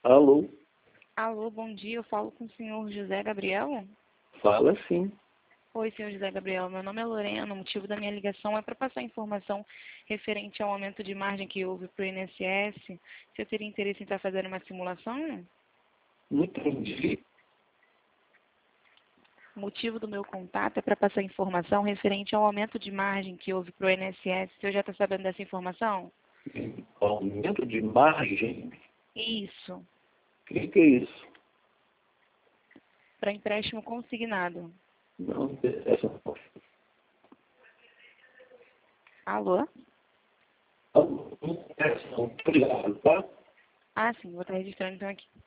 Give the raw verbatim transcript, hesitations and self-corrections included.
Alô? Alô, bom dia. Eu falo com o senhor José Gabriel? Fala sim. Oi, senhor José Gabriel. Meu nome é Lorena. O motivo da minha ligação é para passar informação referente ao aumento de margem que houve para o I N S S. Você teria interesse em estar fazendo uma simulação? Não entendi. O motivo do meu contato é para passar informação referente ao aumento de margem que houve para o I N S S. Você já está sabendo dessa informação? Aumento de margem? Isso. O que, que é isso? Para empréstimo consignado. Não interessa. Alô? Alô? Não interessa, não. Obrigado, tá? Ah, sim. Vou estar registrando então aqui.